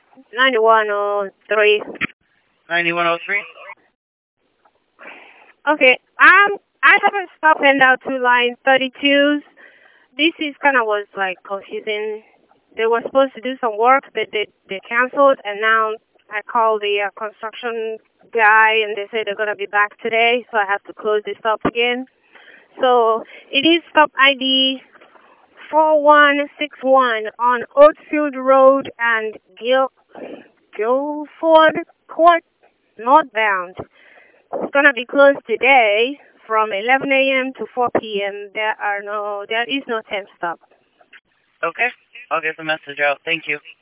9103. 9103? Okay. I haven't stopped in out to line 32s. This is kind of was like confusing. They were supposed to do some work, but they canceled, and now I called the construction guy, and they say they're gonna be back today, so I have to close this stop again. So it is stop ID 4161 on Oatfield Road and Guilford Court northbound. It's gonna be closed today from 11 a.m. to 4 p.m. There is no time stop. Okay. I'll get the message out. Thank you.